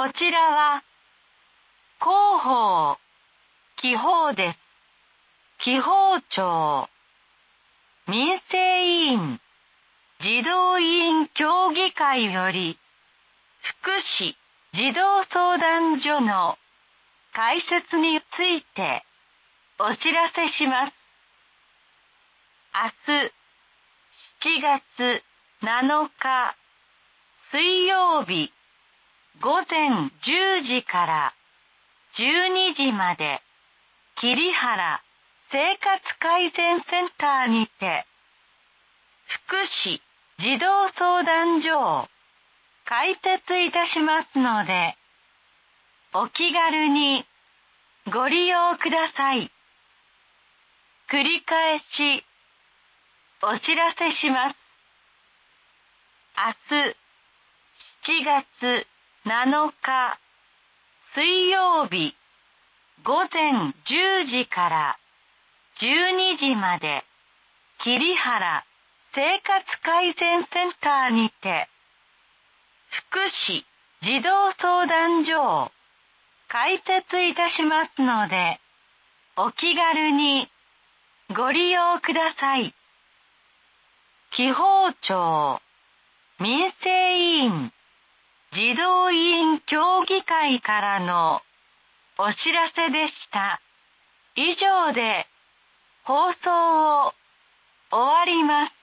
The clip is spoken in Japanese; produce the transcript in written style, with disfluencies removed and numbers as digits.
こちらは広報、記法です。記法庁、民生委員、児童委員協議会より、福祉児童相談所の開設についてお知らせします。明日、7月7日、水曜日、午前10時から12時まで、桐原生活改善センターにて、福祉児童相談所を開設いたしますので、お気軽にご利用ください。繰り返しお知らせします。明日、7月7日、水曜日、午前10時から12時まで、桐原生活改善センターにて、福祉児童相談所を開設いたしますので、お気軽にご利用ください。記法庁、民生委員、児童委員協議会からのお知らせでした。以上で放送を終わります。